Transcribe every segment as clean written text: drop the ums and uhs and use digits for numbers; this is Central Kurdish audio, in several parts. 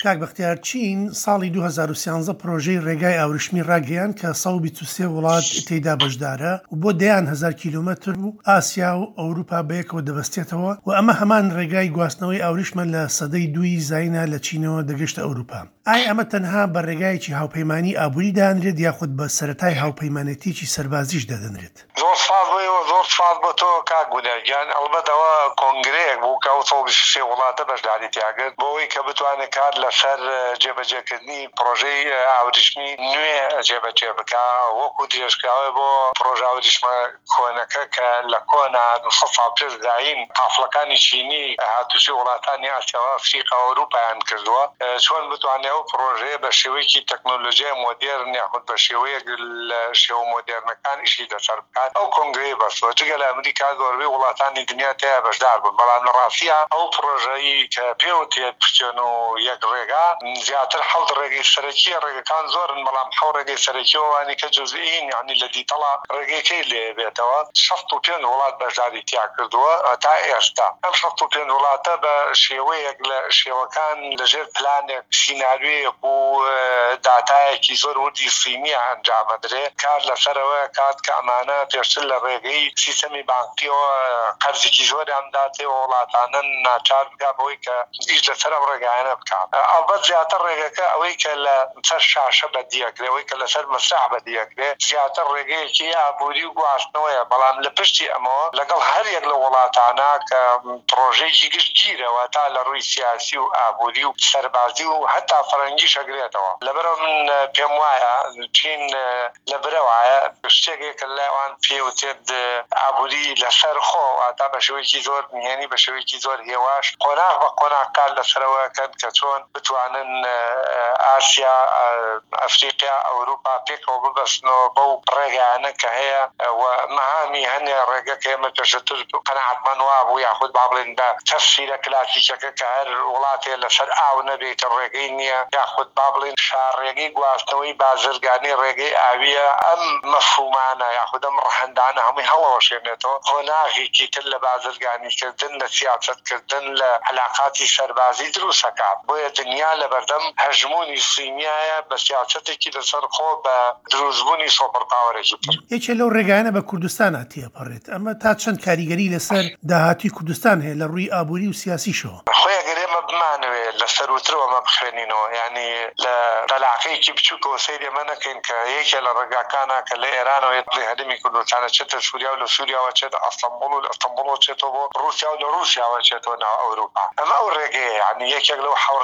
کاک بەختیار چین ساڵی 2013 پرۆژەی ڕێگای ئاوریشمی ڕاگەیان کە 123 وڵات تێیدا بەشدارە و بۆ 10,000 کیلومتر و ئاسیا و ئەوروپا بەیەکەوە دەبەستێتەوە و ئەمە هەمان ڕێگای گواستنەوەی ئاوریشمە لە سەدەی دووی زاینە لە چینەوە دەگەشتە ئەوروپا. ئایا ئەمە تەنها بە ڕێگایەکی هاوپەیمانی ئابووری دانرێت یاخود بە سەرەتای هاوپەیمانێتیی سەربازیش دەدەنرێت؟ زۆر سپاس بۆ تۆ کاک گونێرگیان. ئەڵبەتەوە کۆنگرەیەک بوو کە 123 وڵاتە بەشداری تیاگرت بۆەوەی کە بتوانێت کار لەسەر جێبەجێکردنی پرۆژەی ئاوریشمی نوێ جێبەجێ بکە وەکو درێژکراوە بۆ پرۆژە ئاوریشمە کۆنەکە کە لە کۆنا 200 ساڵ پێش داین قافڵەکانی چینی هاتوچی وڵاتانی ئاسیاوە ئەفریقا و ئەوروپایان کردووە چۆن بتوانێت ئەو پرۆژەیە بە شێوەیەکی تەکنۆلۆژیای مۆدێرن یاخود بە شێوەیەک لە شێوە مۆدێرنەکان ئیشی دەسەر بکات. ئەو کۆنگرەی بەسوە جگە لە ئەمریکا گۆربەی وڵاتانی دنیا تیا بەشدار بوون، بەڵام لە ڕاستیە ئەو پرۆژەی کە پێوتێت بچێن و یەک ڕێگا زیاتر 7 ڕێگەی سەرەکی ڕێگەکان زۆرن، بەڵام 7 ڕێگەی سەرەکیەوەوانی کە جزئین یعنی لە دیتەڵا ڕێگەکەی لێ بێتەوە 65 وڵات بەشداری تیا کردووە تا ئێستا. ئەم 65 وڵاتە بە شێوەیەک لە شێوەکان لەژێر پلانێک سیناریۆیەک و داتایەکی زۆر وردی سیمیە ئەنجامەدرێ کار لەسەرەوە کات کە ئەمانە پێشتر لە ڕێگەی سیستەمی بانکیەوە قەرزێکی زۆریان داتێ وڵاتانە ناچار بکات بەوەی کە ئیش لەسەر ئەم ڕێگایانە بکات. ئەڵبەت زیاتر ڕێگەکە ئەوەی کە لە سەر شاشە بەدیەکرێ، ئەوەی کە لەسەر مەسرح بەدیەکرێ زیاتر ڕێگەیەکی ئابووری و گواستنەوەیە، بەڵام لە پشتی ئەمەوە لەگەڵ هەر یەک لە وڵاتانە کە پرۆژەیەکی گشتگیرەوە تا لە ڕووی سیاسی و ئابووری و سەربازی و هەتا فەرەنگی شەگرێتەوە. لەبەرەوە من پێم وایە چین لەبرەوایە شتێکێکە لایوان پێوتێت ئابووری لەسەر خۆ ئاتا بە شێوەیەکی زۆر نهێنی بە شێوەیەکی زۆر هێواش قۆناغ بە قۆناغ کار لەسەرەوەکەن کە چۆن بتوانن ئاسیا ئەفریقیا ئەوروپا پێکەوە ببەستنەوە بەو ڕێگایانە کە هەیە و مەهامی هەنێ ڕێگەکە ئێمە پێشتر قەناعەتمەند وابوو یاخود با بڵێن بە تەفسیرە کلاسیکەکە کە هەر وڵاتێ لەسەر ئاو نەبێتە ڕێگەی نییە یاخود با بڵێن شارڕێگەی گواستنەوەی بازرگانی ڕێگەی ئاویە. ئەم مەفهومانە یاخود ئەم ڕەهەندانە هەمووی هەڵەوەشێنێتەوە قۆناغێکی تر لە بازرگانیکردن لە سیاسەتکردن لە علاقاتی سەربازی دروستەکات. بۆیە دنیا لەبەردەم هەژمونی سیمیایە بە سیاسەتێکی لەسەر خۆ بە دروستبوونی سۆپەرپاوەرێکی تر. یەکێ لەو ڕێگایانە بە کوردستان هاتیەپەڕێت. ئەمە تا چەند کاریگەری لەسەر داهاتوی کوردستان هەیە لە ڕووی ئابووری و سیاسیشەوە؟ خۆی ئەگەر ئێمە بمانەوێت لە سەروترەوە بخوێنینەوە، یعنی لە دەلاقەیەکی بچووکەوە سەیری ئەمە نەکەین کە یەکێ لە ڕێگاکانە کە لە ئێرانەوە بڵێ هەرێمی کوردستانە چێتە سووریا و لە سووریاوە چێتە ئەستەمبوڵ و لە ئەستەمبوڵەوە چێتەوە بۆ رووسیا و لە رووسیاوە چێتەوە ناو ئەوروپا. ئەمە ئەو ڕێگەیە، یعنی یەکێک لەو حەو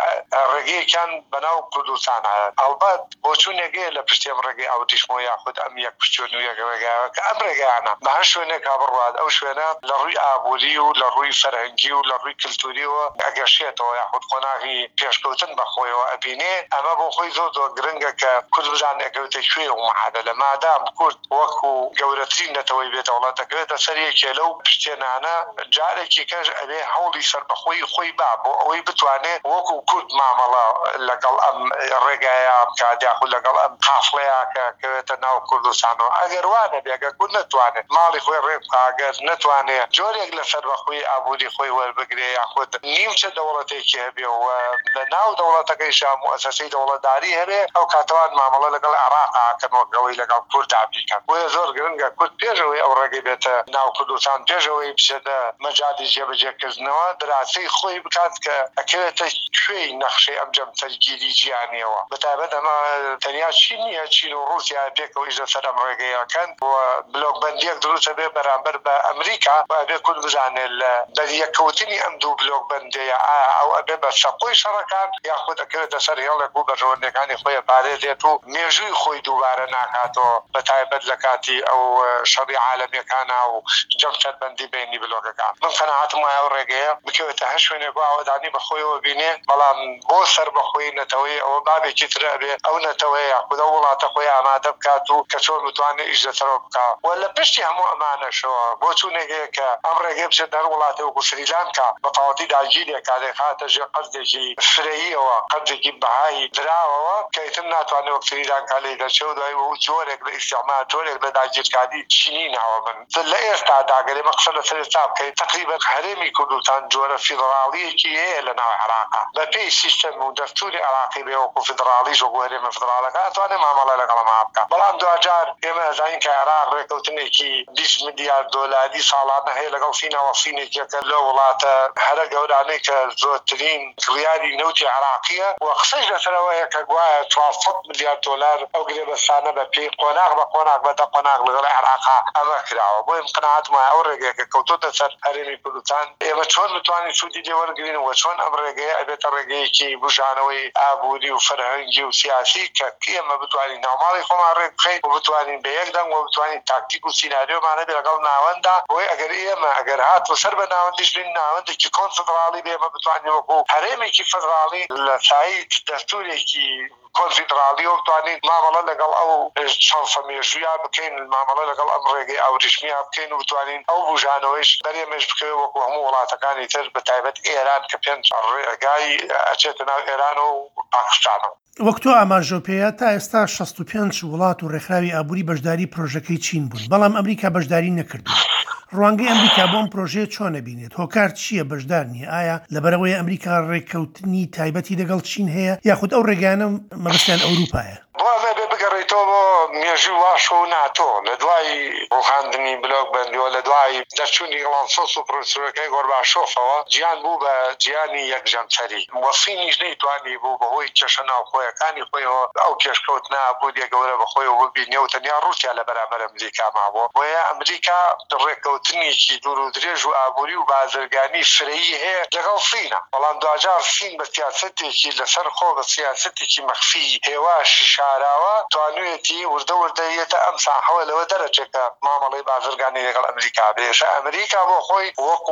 ڕێگەیەکیان بەناو کوردستانە. ئەڵبەت بۆچوونێگەیە لە پشتی ئەم ڕێگەی ئاوریشمەوە یاخود ئەم یەک پشتیۆن و یەک ڕێگایەوە کە ئەم ڕێگایانە بە هەر شوێنێکا بڕوات ئەو شوێنە لە ڕووی ئابووری و لە ڕووی فەرهەنگی و لە ڕووی کلتوریەوە ئەگەشێتەوە یاخود قۆناغی پێشکەوتن بەخۆیەوە ئەبینێ. ئەمە بۆ خۆی زۆر زۆر گرنگە کە کورد بزانێ ئەگەوتە کوێ و معادلە مادام کورد وەکو گەورەترین نەتەوەی بێتە وڵاتەکەوێتە سەر یەکێ لەو پشتێنانە جارێکی کەش ئەبێ هەوڵی سەربەخۆی خۆی با بۆ ئەوەی بتوانێت وەکو کورد مامەڵە لەگەڵ ئەم ڕێگایە بکات یاخود لەگەڵ ئەم قافڵەیە کە کەوێتە ناو کوردستانەوە. ئەگەر وانە بێگە کورد نەتوانێت ماڵی خۆی ڕێ بکات، ئەگەر نەتوانێت جۆرێک لە سەربەخۆی ئابووری خۆی وەربگرێ یاخود نیمچە دەوڵەتێکی هەبێ و لە ناو دەوڵەتەکەیشا مؤسسەی دەوڵەتداری هەبێ ئەو کاتەوان مامەڵە لەگەڵ عێراقاکەنەوەی لەگەڵ کورددا بیکەن. بۆیە زۆر گرنگە کورد پێشەوەی ئەو ڕێگەی بێتە ناو کوردستان پێشەوەی بچێتە مەجالی جێبەجێکردنەوە دراسی خۆی بکات کە ئەکەوێتە کوێی نەخشەی ئەم جەمسەرگیری جیهانیەوە. بەتایبەت ئەمە تەنیا چین نییە، چین و رووسیا پێکەوە ئیش لەسەر ئەم ڕێگەیەکەن و بلۆکبەندیەک دروستە بێ بەرامبەر بە ئەمریکا و ئەبێ کورد بزانێت لە بەریەکەوتنی ئەم دوو بلۆکبەندەیە ئەو ئەبێ بە سەقۆی شەڕەکان یاخود ئەکەوێتە سەر هێڵێک و بەژۆرنەکانی خۆی پارێزێت و مێژووی خۆی دووبارە ناکاتەوە بەتایبەت لە کاتی ئەو شەڕی عالەمیەکانە و جەمسەربەندی بینی بلۆکەکان. من قەناعەتم وایە ئەو ڕێگەیە بکەوێتە هەر شوێنێک و ئاوادانی بەخۆیەوە بینێ، بەڵام بۆ سەربەخۆی نەتەوەی ئەوە بابێکی ترە بێ ئەو نەتەوەی یاخود ئەو وڵاتە خۆی ئامادە بکات و کە چۆن بتوانێت ئیش لەسەرەوە بکات. و لە پشتی هەموو ئەمانەشەوە بۆ چوونێکەیە کە ئەم ڕێگەی بچێت هەر وڵاتی وەکو سریلانکا بە تەواوەتی داگیرێک کاتێک ژێر قەرزێکی فرەییەوە قەرزێکی بەهای دراوەوە کە ئیتر ناتوانێت وەک سریلانکا لێ دەرچێت و دوای جۆرێک لە ئیستیعمار جۆرێک لە داگیرکاری چینی ناوە بن. لە ئێستادا ئەگەر مەقسەد لەسەر ئێستا بکەیت تقریبا هەرێمی کوردستان جۆرە فیدراڵیەکی هەیە لە ناو عێراقا بە پێی سیستەم و و دەستوری عراقی بێ وەکو فدرالیش وەکو هەرێمە فدراڵەکە ئەتوانێت مامەڵە لەگەڵ ئەمە بکات. بەڵام دوجار ئێمە ئەزانین کە عێراق ڕێکەوتنێکی 20 ملیار دۆلاری ساڵانە هەیە لەگەڵ سینەوە سینێکێکە لە وڵاتە هەرە گەورانەی کە زۆرترین کڕیاری نەوتی عراقیە و قسەش لەسەرەوەیە کە گوایە 400 ملیار دۆلار ئەو گرێبەستانە بە پێی قۆناغ بە قۆناغ بەدە قۆناغ لەگەڵ عێراقا ئەمە کراوە. بۆ قەناعەتمان ئەو ڕێگەیەکە کەوتۆتە سەر هەرێمی کوردستان ئێمە چۆن بتوانین سوودی لێ وەرگرین و چۆن ئەم ڕێگەیە ئەبێتە ڕێگەیەکی بژانەوەی ئابووری و فەرهەنگی و سیاسی کە ئێمە بتوانین ناوماڵی خۆمان ڕێک بخەین و بتوانین بە یەک دەنگ و بتوانین تاکتیک و سیناریۆمانە بێ لەگەڵ ناوەندا بۆی ئەگەر ئێمە ئەگەر هاتوە سەر بە ناوەندیش بین ناوەندێکی کۆنفدراڵی بێ ئێمە بتوانین وەکو هەرێمێکی فدراڵی لە سایت دەستورێکی کۆنفدراڵی و بتوانین مامەڵە لەگەڵ ئەو چەند مێژوویا بکەین مامەڵە لەگەڵ ئەم ڕێگەی ئەوریشمیە بکەین و بتوانین ئەو بژانەوەیش بەرێمەش بکەوێ وەکو هەموو وڵاتەکانی تر بە تایبەت ئێران کە پێنج ڕێگای ئەچێتە ناو ئێران و پاکستانەوە. وەکتۆ ئاماژۆپەیە تا ئێستا 65 وڵات و ڕێکخراوی ئابووری بەشداری پرۆژەکەی چین بوون، بەڵام ئەمریکا بەشداری نەکردو. ڕوانگەی ئەمریکا بۆم پرۆژەیە چۆنە بینێت؟ هۆکار چییە بەشدار نییە؟ ئایا لەبەرەوەی ئەمریکا ڕێککەوتنی تایبەتی لەگەڵ چین هەیە یاخود ئەو ڕێگانە مەبەستیان ئەوروپایە؟ بۆ بێ بگەڕێتەوە بۆ مێژوی واش و ناتۆ لە دوای ڕوخاندنی بلۆک بەندیەوە لە دوای دەرچوونی گڵانسۆس و پرۆسەکەی گۆرباشۆفەوە گیان بوو بە گیانی یەکجەمسەری وەسینیش نەیتوانی بوو بەهۆی کێشە ناوخۆیەکانی خۆیەوە ئەو کێشکەوتنا بوو دێ گەورە بەخۆیەوە ببینێ و تەنیا رووسیا لە بەرامبەر ئەمریکا مابووە بۆیە ئەمریکا ڕێککەوتنیی دوور و درێژ و ئابووری و بازرگانی فرەیی هەیە لەگەڵ سینە، بەڵام دوجار سین بە سیاسەتێکی لەسەر خۆ بە سیاسەتێکی مەخفی هێواشی شاراوە توانوێتی وردە وردەیەتە ئەم ساحەوە لەوە دەرەچێکە مامەڵەی بازرگانی لەگەڵ ئەمریکا بێشە ئەمریکا بۆ خۆی وەکو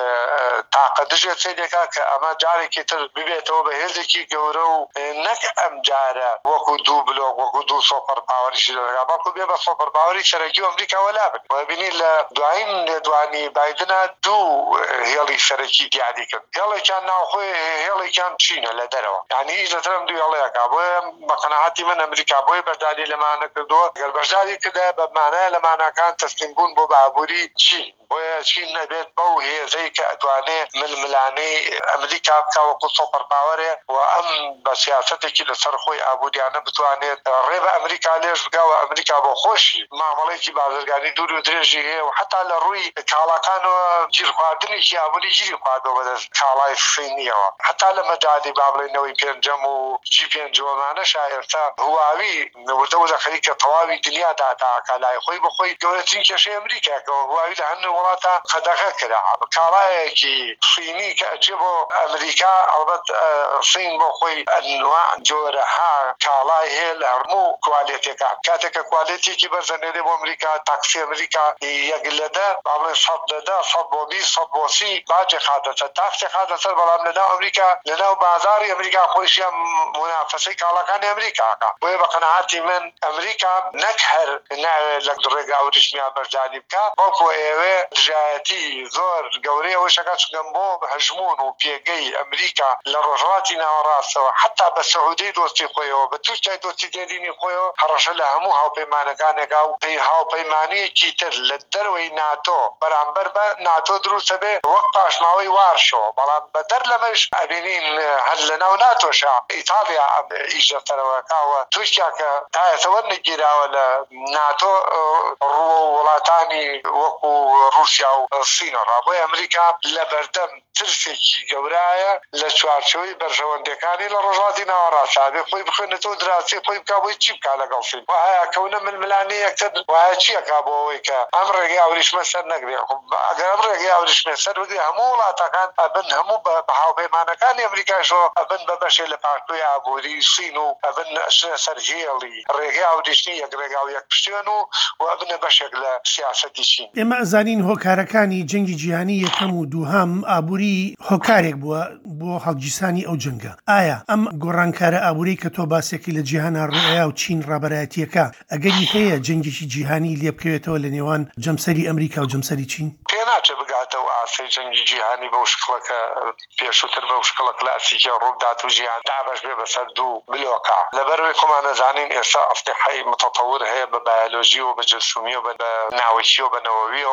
تاقە دژێت سێدێکا کە ئەمە جارێکی تر ببێتەوە بە هێزێکی گەورە و نەک ئەم جارە وەکو دوو بلۆک وەکو دوو سۆپەر پاوەریشی لەگا بەڵکو بێ بە سۆپەر پاوەری سەرەکی و ئەمریکا وەلا بن. وەبینی لە دوایین لێدوانی بایدنە دوو هێڵی سەرەکی دیاری کرد، هێڵێکیان ناوخۆی هێڵێکیان چینە لە دەرەوە، یعنی هیچ لەترم دوو هێڵەیەکا. بۆیە بە قەناعەتی من ئەمریکا بۆی بەشداری لەمانە کردووە، ئەگەر بەشداری کردە بە مانایە لە ماناکان تەسلیم بوون بۆ بابووری چین، بۆیە چین نەبێت بەو هێزەی کە ئەتوانێت ململانەی ئەمریکا بکا وەکو سۆپەر پاوەرێ و ئەم بە سیاسەتێکی لەسەر خۆی ئابووریانە بتوانێت ڕێ بە ئەمریکا لێش بگاوە. ئەمریکا بۆ خۆشی مامەڵێکی بازرگانی دوور و درێژی هەیە و حتا لە ڕووی کاڵاکانەوە گیرخواردنێکی ئابووری گیری خواردەوە بەدەست کاڵای سینیەوە، حتا لە مەجای بابڵێنەوەی پێنجەم و جی پێنجۆمانە شایستا هواوی وردە وردە خەریکە تەواوی دنیا داتا لای خۆی بخۆی گەورەترین کێشەی ئەمریکاکەەوە هواوی لە هەموو وڵاتە قەدەغە کرا کاڵایەکی سینی کە ئەچێ بۆ ئەمریکا. ئەڵبەت سین بۆ خۆی ئەنواع جۆرەها کاڵای هەیە لە هەموو کوالیتێکە، کاتێکە کوالیتێکی بەرزەنێرێ بۆ ئەمریکا تاکسی ئەمریکا یەک لەدە باڵێن 100 بۆ 20 100 بۆ 30 باجێ خاتەسەر تاکسی خاتەسەر، بەڵام لەناو ئەمریکا لەناو بازاری ئەمریکا خۆیشیان منافسەی کاڵەکانی ئەمریکاکە. بۆیە بە قەناعەتی من ئەمریکا نەک هەر ناوێت لە ڕێگا ئەوریشمیان بەشداری بکە، بەڵکو ئێوێ دژایەتی زۆر گەورەی ئەوەشەکە چگەم بۆ هەژمون و پێگەی ئەمریکا لە ڕۆژهەڵاتی ناوەڕاستەوە حتا بە سەعودی دۆستی خۆیەوە بە تورکیای دۆستی دێدینی خۆیەوە هەڕەشە لە هەموو هاوپەیمانەکانێکا و هاوپەیمانەیەکی تر لە دەروەی ناتۆ بەرامبەر بە ناتۆ دروستە بێ وەک پاشماوەی وارشەوە، بەڵام بە دەر لەمەش ئەبینین هەر لەناو ناتۆشە ئیتالیا ئیژەتەرەوەکاوە تورکیا کە تایەتەوە نەگیراوە لە ناتۆ ڕووە وڵاتانی وەکو رووسیا و سینەڕا. بۆی ئەمریکا لە بەردەم ترسێکی گەورایە لە چوارچەوەی بەرژەوەندەکانی لە ڕۆژهەڵاتی ناوەڕاستە بێ خۆی بخوێنێتەوە دراسی خۆی بکا بۆی چی بکا لەگەڵ سین وایە کەونە ململانەی یەکتر وایە چیەکا بۆ ئەوەی کە ئەم ڕێگەی ئەوریشمە سەر نەگرێ. ئەگەر ئەم ڕێگەی ئەوریشمە سەر بگرێ هەموو وڵاتەکان ئەبن هەموو بە هاوپەیمانەکانی ئەمریکاشەوە ئەبن بە بەشێ لە پاشتوی ئابووری سین و ئەبن سەر هێڵی ڕێگەی ئەوریشمی یەک ڕێگا و یەک پشتێن و ئەبنە بەشێک لە سیاسەتی چین. ئێمە ئەزانین هۆکارەکانی جەنگی جیهانی یەکەم و دووهەم ئابووری هۆکارێک بووە بۆ هەڵگیرسانی ئەو جەنگە. ئایا ئەم گۆڕانکارە ئابووری کە تۆ باسێکی لە جیهانە ڕێیا و چین ڕابەرایەتیەکە ئەگەری هەیە جەنگێکی جیهانی لێ بکەوێتەوە لە نێوان جەمسەری ئەمریکا و جەمسەری چین؟ پێناچێ بگاتەوە ئاسەی جەنگی جیهانی بەو شکڵەکە پێشووتر بەو شکڵە کلاسیکە ڕوودات و جیهان دابەش بێ بەسەر دوو بلۆکە. لەبەرەوەی خۆمان نەزانین ئێستا ئەسلحەی متەتەور هەیە بە بایۆلۆژی و بە جرثومی و بە ناوەکی و بە نەوەویەوە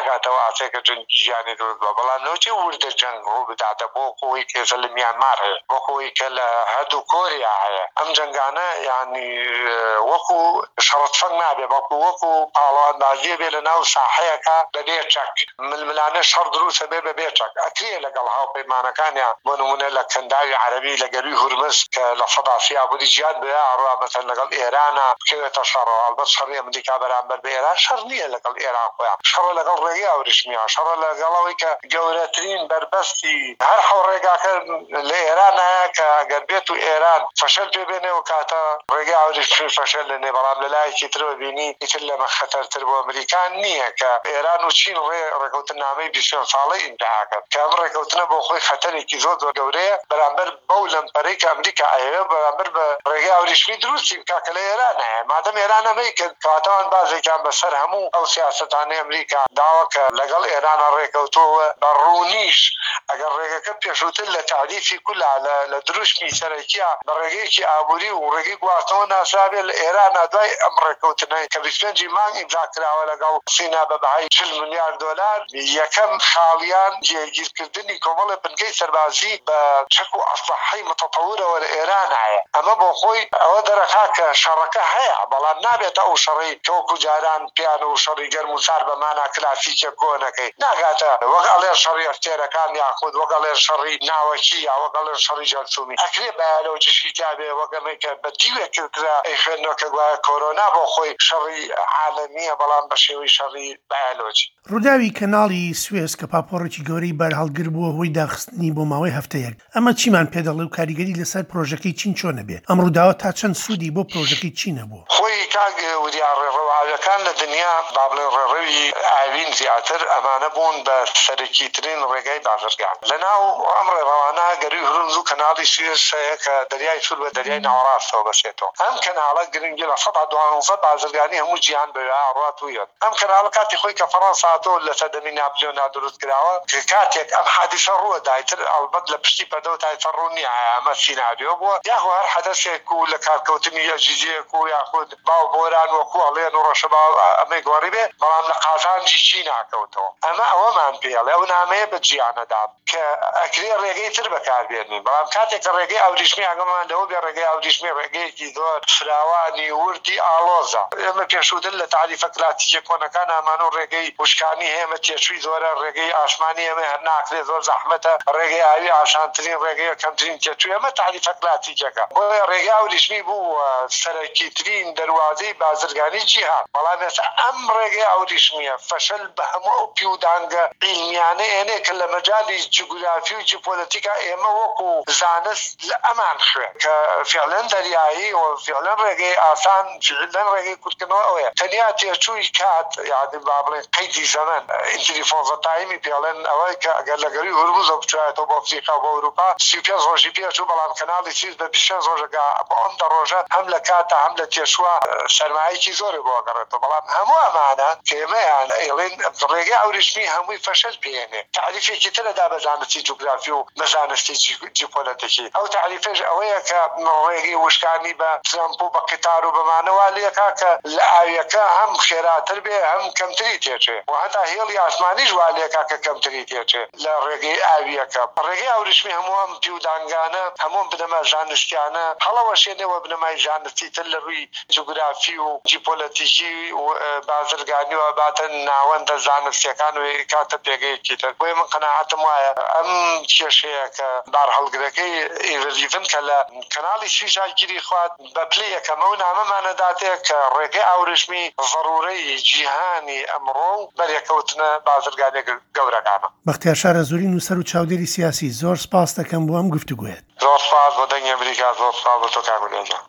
ناگاتەوە ئاچێکە جەنگی ژیانی دروست بە بەڵام نەوەی وردە جەنگ ڕوو بداتە بۆ خۆی کێزە لە میانمار هەیە بۆ خۆی کە لە هەردوو کۆریا هەیە ئەم جەنگانە یعنی وەکو شەڕەتفەنگ نابێ بەڵکو وەکو پاڵەوانبازیە بێ لە ناو ساحەیەکە بەبێ چەک ململانە شەڕ دروستە بێ بەبێ چەک ئەکرێ لەگەڵ هاوپەیمانەکانیان بۆ نمونە لە کەنداوی عەرەبی لە گەروی هورمز کە لە سەداسیا بوودی جیاد بێ ئاڕوا مەسەن لەگەڵ ئێرانە بکەوێتە شەڕەوە ئەڵبەت شەڕی ئەمریکا بەرامبەر بە ئێران شەڕ نییە لەگەڵ ئێران خۆیان شەڕە لەگەڵ ڕێگەی ئەوریشمیە شەڕە لەگەڵەوەی کە گەورەترین بەربەستی هەر حەو ڕێگاکە لە ئێرانایە کە ئەگەر بێت و ئێران فەشەل پێ بێنێ و کاتە ڕێگەی ئەوریشمی فەشەل لێنێ بەڵام لە لایەکی ترەوە بینی ئیتر لەمە خەتەرتر بۆ ئەمریکان نییە کە ئێران و چین ڕێکەوتنامەی 20 ساڵەی ئینتیهاکرد کە ئەم ڕێکەوتنە بۆ خۆی خەتەرێکی زۆر گەورەیە بەرامبەر بەو لەمپەرەی کە ئەمریکا ئەیەوێ بەرامبەر بە ڕێگەی ئەوریشمی دروستی بکا کە لە ئێران هەیە مادەم ئێران ئەمەی کرد کەواتەوان بازێکیان بەسەر هەموو ئەو سیاسەتانەی ئەمریکا داوە کە لەگەڵ ئێرانە ڕێکەوتۆوە بەڕوونیش ئەگەر ڕێگەکە پێشووتر لە تعریفی کولا لە دروشمی سەرەکیە بە ڕێگەیەکی ئابووری و ڕێگەی گواستنەوە ناسرابێ لە ئێرانە دوای ئەم ڕێکەوتنەی کە 25 مانگ ئیمزا کراوە لەگەڵ سینا بە بەهای 40 ملیار دۆلار یەکەم خاڵیان جێگیرکردنی کۆمەڵە بنگەی سەربازی بە چەک و ئەسلحەی متەتەورەوە لە ئێران هەیە ئەمە بۆ خۆی ئەوە دەرەخا کە شەڕەکە هەیە بەڵام نابێتە ئەو شەڕی کەوەکو جاران پیانە و شەڕی گەرم و سار بەمانە کلاسیکە کۆنەکەی ناگاتە وەک ئەڵێن شەڕی ئەفتێرەکان یاخود وەک ئەڵێن شەڕی ناوەکی یا وەک ئەڵێن شەڕی جەرسومی ئەکرێ بەیانەوەجشی تابێ وەک ئەمەی کە بە دیوێک کردرا ئەی خوێندنەوە کە گوایە کۆرۆنا بۆ خۆی شەڕی عالەمیە بەڵام بە شێوەی شەڕی بەیانۆجی ڕووداوی کەناڵی سوێز کە پاپۆڕێکی گەورەی بەرهەڵگر بووە هۆی داخستنی بۆ ماوەی هەفتەیەک ئەمە چیمان پێدەڵێ و کاریگەری لەسەر پرۆژەکەی چین چۆنە بێ ئەم ڕووداوە تا چەند سوودی بۆ پرۆژەکەی چینە بوو خۆی کاک وریان ڕێڕەواوەکان لە دنیا با بڵێن ڕێڕەوی ئاوین زیاتر ئەمانە بوون بە سەرەکیترین ڕێگای بازرگان لەناو ئەم ڕێڕەوانە گەروی هورمز و کەناڵی سوێز هەیە کە دەریای سوور بە دەریای ناوەڕاستەوە بەسێتەوە ئەم کەناڵە گرنگی لە 112 بازرگانی هەموو جیهان بەوێ ڕاتوویەت ئەم کەناڵە کاتی خۆی کە فەڕەنسا هاتۆ لە سەردەمی ناپلیۆنا دروست کراوە کە کاتێک ئەم حادیسە ڕووە دایتر ئەڵبەت لە پشتی پەردەوە تایتە ڕوو نییە ئەمە سیناریۆ بووە یاخۆ هەر حەدەسێک و لە کارکەوتنی یەکجیجەیەک و یاخود باو بۆران وەکو ئەڵێن و ڕەشەباو ئەمەی گۆڕی بێ بەڵام لە قازانجی چی ناکەوتەوە ئەمە ئەوەمان پێڵێ ئەو نامەیە بە جیانەدا کە ئەکرێ ڕێگەی تر بەکاربێنین بەڵام کاتێک کە ڕێگەی ئەوریشمی ئەگەمان لەوە بێ ڕێگەی ئەوریشمی ڕێگەیەکی زۆر فراوانی وردی ئالۆزە ئێمە پێشووتر لە تعریفە کلاسیکە کۆنەکان ئەمانە ڕێگەی وشکانی هەیە تێچووی زۆرە ڕێگەی ئاسمانی ئەمە هەر ناکرێ زۆر زەحمەتە ڕێگەی ئاوی ئاشانترین ڕێگەیە کەمترین تێچووی ئەمە تعریفە کلاسیکەکە بۆیە ڕێگەی ئەوریشمی بوو سەرەکیترین دەواازەی بازرگانی جیهان بەڵام ئێستا ئەم ڕێگەی ئەوریشمیە فەشەل بە هەموو ئەو پیودانگە عیلمیانە ئێنێ کە لە مەجالی جیۆگرافی و جیۆپۆلیتیکا ئێمە وەکو زانست لە ئەمان خوێ کە فعلەن دەریایی و فعلەن ڕێگەی ئاسان فعلەن ڕێگەی کورتکردنەوە ئەوەیە تەنیا تێچووی کات یعنی با بڵێن قەیدی زەمن تلیفۆنزە تایمی پێڵێن ئەوەی کە ئەگەر لە گەروی هورموزە بچێتەوە بۆ ئەفریقا بۆ ئەوروپا 35 ڕۆژی پێچوو بەڵام کەناڵی سوێز بە 25 ڕۆژەکە بۆ ئەم ڕۆژە هەم لە کاتە هەم لە تێشوە سەرمایەکی زۆری بۆ ئەگەڕێتەوە بەڵام هەموو ئەمانە کە ئێمەیان ئێڵێن ڕێگەی ئەوریشمی هەمووی فەشەل پێێنێ تعریفێکی ترەدا بە زانستی جوگرافی و مەزانستی جیۆپۆلیتیکی ئەو تعریفش ئەوەیە کە ڕێگەی وشکانی بە ترامپ و بە قیتار و بەمانەوە لێکا کە لە ئاویەکە هەم خێراتر بێ هەم کەمتری تێچێ و هەتا هێڵی ئاسمانیش وا لێکا کە کەمتری تێچێ لە ڕێگەی ئاویەکە ڕێگەی ئەوریشمی هەموو ئەم پیودانگانە هەموو بنەمە زانستیانە هەڵەوەشێنەوە بنەمای زانستی تر لە ڕووی جوگرافی و جیۆپۆلیتیکی و بازرگانی و باتە ناوەندە زانستیەکان و کاتە پێگەیەکی تر بۆیە من قەناعەتم وایە ئەم کێشەیە کە بارهەڵگرەکەی ئێڤلیڤن کە لە کەناڵی سویسا گیری خوات بە پلەیەکەمە و نامەمانەداتەیە کە ڕێگەی ئەوریشمی ضرورەی جیهانی ئەمڕۆ و بەرێکەوتنە بازرگانێک گەورەکانە. بەختیار شارەزووری نووسەر و چاودێری سیاسی زۆر سپاس دەکەم بۆ ئەم گفتوگوێت. زۆر سپاس بۆ دەنگی ئەمریکا زۆر سپاس بۆ تۆ کاک وەلیعەزەم.